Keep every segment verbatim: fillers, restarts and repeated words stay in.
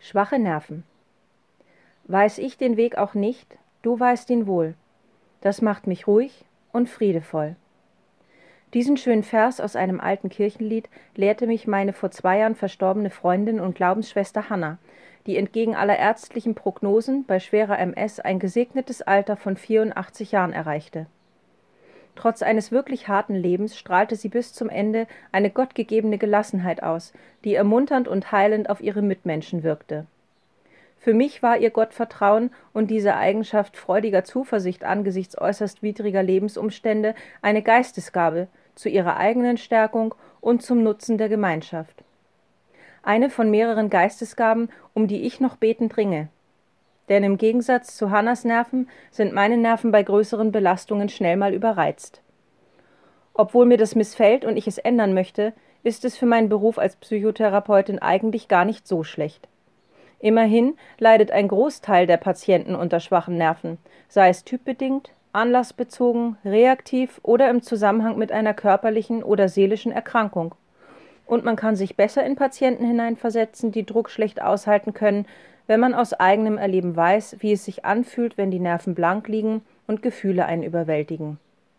Schwache Nerven. Weiß ich den Weg auch nicht, du weißt ihn wohl. Das macht mich ruhig und friedevoll. Diesen schönen Vers aus einem alten Kirchenlied lehrte mich meine vor zwei Jahren verstorbene Freundin und Glaubensschwester Hanna, die entgegen aller ärztlichen Prognosen bei schwerer M S ein gesegnetes Alter von vierundachtzig Jahren erreichte. Trotz eines wirklich harten Lebens strahlte sie bis zum Ende eine gottgegebene Gelassenheit aus, die ermunternd und heilend auf ihre Mitmenschen wirkte. Für mich war ihr Gottvertrauen und diese Eigenschaft freudiger Zuversicht angesichts äußerst widriger Lebensumstände eine Geistesgabe zu ihrer eigenen Stärkung und zum Nutzen der Gemeinschaft. Eine von mehreren Geistesgaben, um die ich noch betend ringe. Denn im Gegensatz zu Hannas Nerven sind meine Nerven bei größeren Belastungen schnell mal überreizt. Obwohl mir das missfällt und ich es ändern möchte, ist es für meinen Beruf als Psychotherapeutin eigentlich gar nicht so schlecht. Immerhin leidet ein Großteil der Patienten unter schwachen Nerven, sei es typbedingt, anlassbezogen, reaktiv oder im Zusammenhang mit einer körperlichen oder seelischen Erkrankung. Und man kann sich besser in Patienten hineinversetzen, die Druck schlecht aushalten können, wenn man aus eigenem Erleben weiß, wie es sich anfühlt, wenn die Nerven blank liegen und Gefühle einen überwältigen.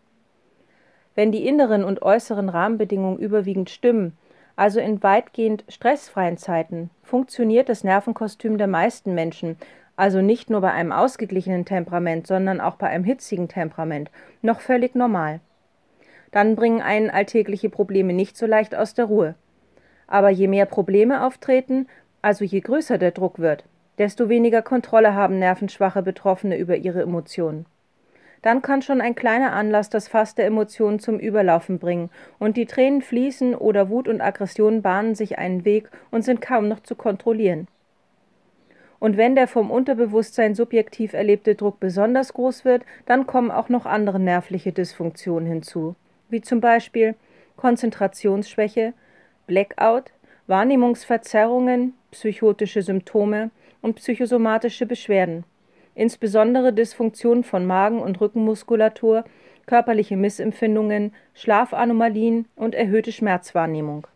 Wenn die inneren und äußeren Rahmenbedingungen überwiegend stimmen, also in weitgehend stressfreien Zeiten, funktioniert das Nervenkostüm der meisten Menschen, also nicht nur bei einem ausgeglichenen Temperament, sondern auch bei einem hitzigen Temperament, noch völlig normal. Dann bringen einen alltägliche Probleme nicht so leicht aus der Ruhe. Aber je mehr Probleme auftreten, also je größer der Druck wird, desto weniger Kontrolle haben nervenschwache Betroffene über ihre Emotionen. Dann kann schon ein kleiner Anlass das Fass der Emotionen zum Überlaufen bringen und die Tränen fließen oder Wut und Aggression bahnen sich einen Weg und sind kaum noch zu kontrollieren. Und wenn der vom Unterbewusstsein subjektiv erlebte Druck besonders groß wird, dann kommen auch noch andere nervliche Dysfunktionen hinzu, wie zum Beispiel Konzentrationsschwäche, Blackout, Wahrnehmungsverzerrungen, psychotische Symptome und psychosomatische Beschwerden, insbesondere Dysfunktionen von Magen- und Rückenmuskulatur, körperliche Missempfindungen, Schlafanomalien und erhöhte Schmerzwahrnehmung.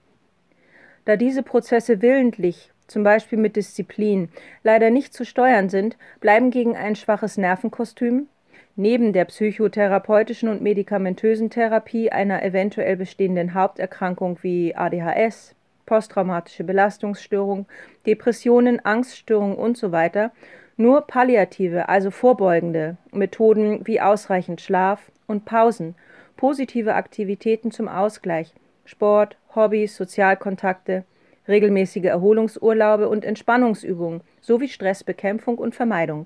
Da diese Prozesse willentlich, zum Beispiel mit Disziplin, leider nicht zu steuern sind, bleiben gegen ein schwaches Nervenkostüm, neben der psychotherapeutischen und medikamentösen Therapie einer eventuell bestehenden Haupterkrankung wie A D H S, posttraumatische Belastungsstörung, Depressionen, Angststörungen usw. nur palliative, also vorbeugende Methoden wie ausreichend Schlaf und Pausen, positive Aktivitäten zum Ausgleich, Sport, Hobbys, Sozialkontakte, regelmäßige Erholungsurlaube und Entspannungsübungen sowie Stressbekämpfung und Vermeidung.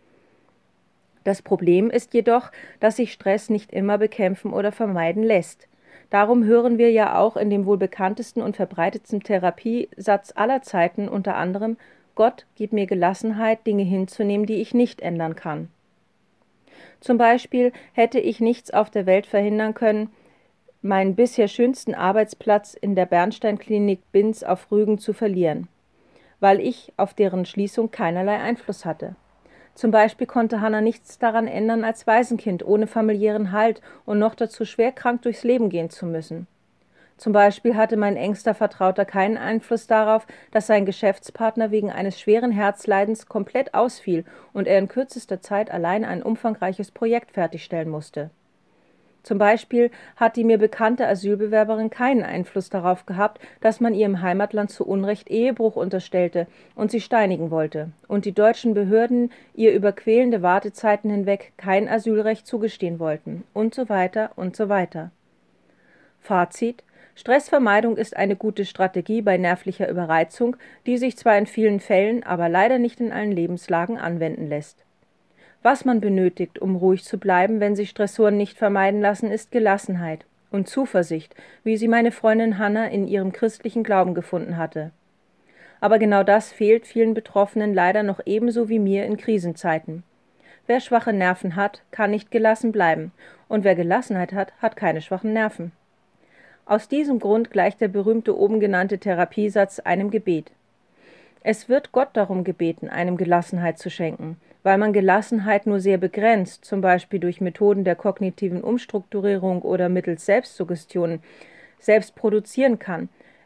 Das Problem ist jedoch, dass sich Stress nicht immer bekämpfen oder vermeiden lässt. Darum hören wir ja auch in dem wohl bekanntesten und verbreitetsten Therapiesatz aller Zeiten unter anderem: Gott, gib mir Gelassenheit, Dinge hinzunehmen, die ich nicht ändern kann. Zum Beispiel hätte ich nichts auf der Welt verhindern können, meinen bisher schönsten Arbeitsplatz in der Bernstein-Klinik Binz auf Rügen zu verlieren, weil ich auf deren Schließung keinerlei Einfluss hatte. Zum Beispiel konnte Hanna nichts daran ändern, als Waisenkind ohne familiären Halt und noch dazu schwerkrank durchs Leben gehen zu müssen. Zum Beispiel hatte mein engster Vertrauter keinen Einfluss darauf, dass sein Geschäftspartner wegen eines schweren Herzleidens komplett ausfiel und er in kürzester Zeit allein ein umfangreiches Projekt fertigstellen musste. Zum Beispiel hat die mir bekannte Asylbewerberin keinen Einfluss darauf gehabt, dass man ihr im Heimatland zu Unrecht Ehebruch unterstellte und sie steinigen wollte und die deutschen Behörden ihr über quälende Wartezeiten hinweg kein Asylrecht zugestehen wollten und so weiter und so weiter. Fazit: Stressvermeidung ist eine gute Strategie bei nervlicher Überreizung, die sich zwar in vielen Fällen, aber leider nicht in allen Lebenslagen anwenden lässt. Was man benötigt, um ruhig zu bleiben, wenn sich Stressoren nicht vermeiden lassen, ist Gelassenheit und Zuversicht, wie sie meine Freundin Hanna in ihrem christlichen Glauben gefunden hatte. Aber genau das fehlt vielen Betroffenen leider noch ebenso wie mir in Krisenzeiten. Wer schwache Nerven hat, kann nicht gelassen bleiben, und wer Gelassenheit hat, hat keine schwachen Nerven. Aus diesem Grund gleicht der berühmte oben genannte Therapiesatz einem Gebet. Es wird Gott darum gebeten, einem Gelassenheit zu schenken, weil man Gelassenheit nur sehr begrenzt, zum Beispiel durch Methoden der kognitiven Umstrukturierung oder mittels Selbstsuggestionen, selbst produzieren kann,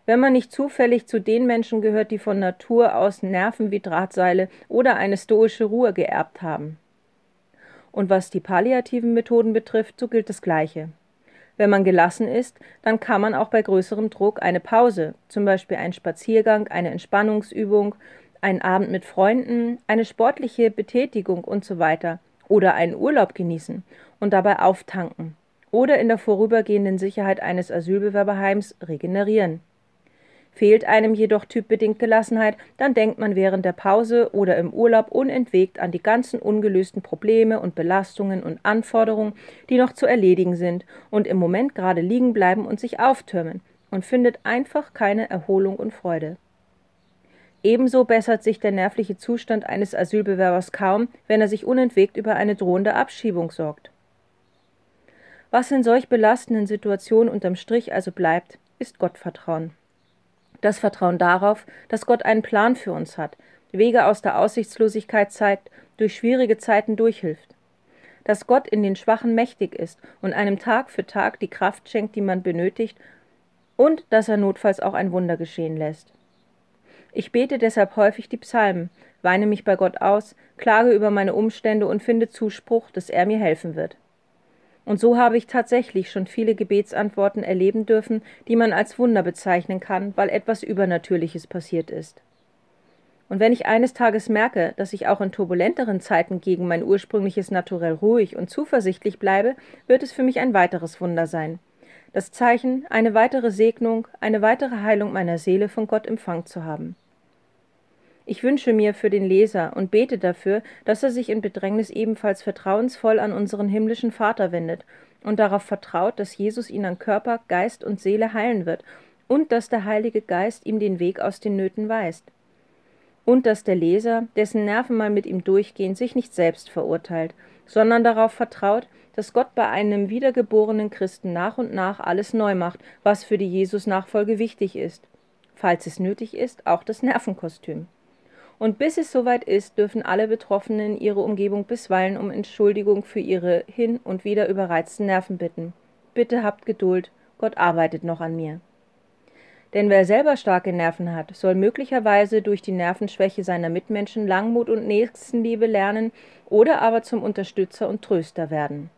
wenn man nicht zufällig zu den Menschen gehört, die von Natur aus Nerven wie Drahtseile oder eine stoische Ruhe geerbt haben. Und was die palliativen Methoden betrifft, so gilt das Gleiche. Wenn man gelassen ist, dann kann man auch bei größerem Druck eine Pause, zum Beispiel einen Spaziergang, eine Entspannungsübung, einen Abend mit Freunden, eine sportliche Betätigung und so weiter oder einen Urlaub genießen und dabei auftanken oder in der vorübergehenden Sicherheit eines Asylbewerberheims regenerieren. Fehlt einem jedoch typbedingt Gelassenheit, dann denkt man während der Pause oder im Urlaub unentwegt an die ganzen ungelösten Probleme und Belastungen und Anforderungen, die noch zu erledigen sind und im Moment gerade liegen bleiben und sich auftürmen und findet einfach keine Erholung und Freude. Ebenso bessert sich der nervliche Zustand eines Asylbewerbers kaum, wenn er sich unentwegt über eine drohende Abschiebung sorgt. Was in solch belastenden Situationen unterm Strich also bleibt, ist Gottvertrauen. Das Vertrauen darauf, dass Gott einen Plan für uns hat, Wege aus der Aussichtslosigkeit zeigt, durch schwierige Zeiten durchhilft. Dass Gott in den Schwachen mächtig ist und einem Tag für Tag die Kraft schenkt, die man benötigt, und dass er notfalls auch ein Wunder geschehen lässt. Ich bete deshalb häufig die Psalmen, weine mich bei Gott aus, klage über meine Umstände und finde Zuspruch, dass er mir helfen wird. Und so habe ich tatsächlich schon viele Gebetsantworten erleben dürfen, die man als Wunder bezeichnen kann, weil etwas Übernatürliches passiert ist. Und wenn ich eines Tages merke, dass ich auch in turbulenteren Zeiten gegen mein ursprüngliches Naturell ruhig und zuversichtlich bleibe, wird es für mich ein weiteres Wunder sein. Das Zeichen, eine weitere Segnung, eine weitere Heilung meiner Seele von Gott empfangen zu haben. Ich wünsche mir für den Leser und bete dafür, dass er sich in Bedrängnis ebenfalls vertrauensvoll an unseren himmlischen Vater wendet und darauf vertraut, dass Jesus ihn an Körper, Geist und Seele heilen wird und dass der Heilige Geist ihm den Weg aus den Nöten weist. Und dass der Leser, dessen Nerven mal mit ihm durchgehen, sich nicht selbst verurteilt, sondern darauf vertraut, dass Gott bei einem wiedergeborenen Christen nach und nach alles neu macht, was für die Jesus-Nachfolge wichtig ist. Falls es nötig ist, auch das Nervenkostüm. Und bis es soweit ist, dürfen alle Betroffenen ihre Umgebung bisweilen um Entschuldigung für ihre hin und wieder überreizten Nerven bitten. Bitte habt Geduld, Gott arbeitet noch an mir. Denn wer selber starke Nerven hat, soll möglicherweise durch die Nervenschwäche seiner Mitmenschen Langmut und Nächstenliebe lernen oder aber zum Unterstützer und Tröster werden.